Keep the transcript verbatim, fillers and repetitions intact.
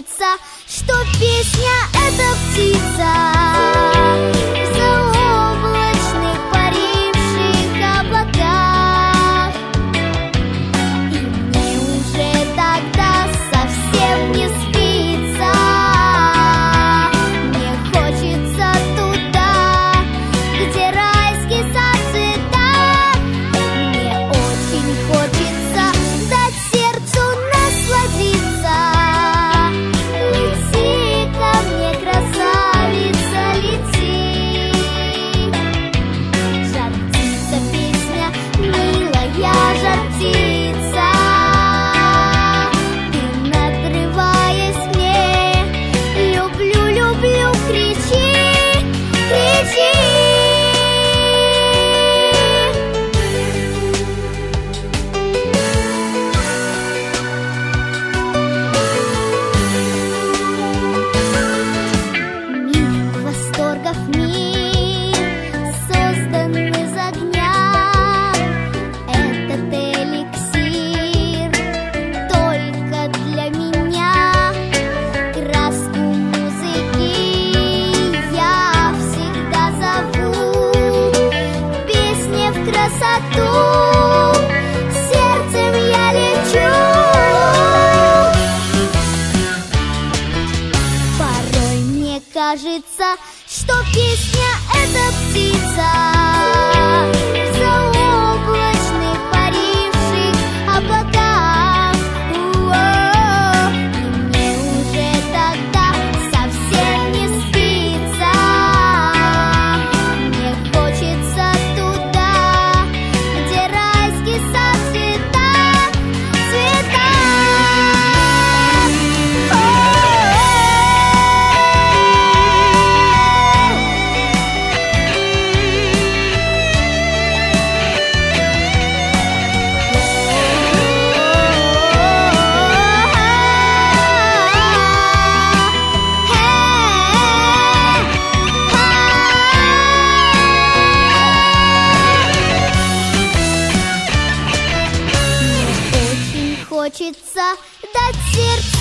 кажется, что песня — это птица в заоблачных паривших облаках. И мне уже тогда совсем не спится. Мне хочется туда, где райский сад цветах. Мне очень хочется дать сердцу насладиться. Лети ко мне, красавица, лети. Жар-птица, песня, милая жар-птица. Ты, надрываясь мне, люблю, люблю, кричи, кричи. Мир восторгов, мир создан из огня. Этот эликсир только для меня. Краску музыки я всегда зову. В песне, в красоту сердцем я лечу. Порой мне кажется, что песня — это птица в заоблачных паривших облаках. Уо, и мне уже тогда совсем не спится. Мне хочется туда, где райский сад цветах, цветах. Мне очень хочется дать сердцу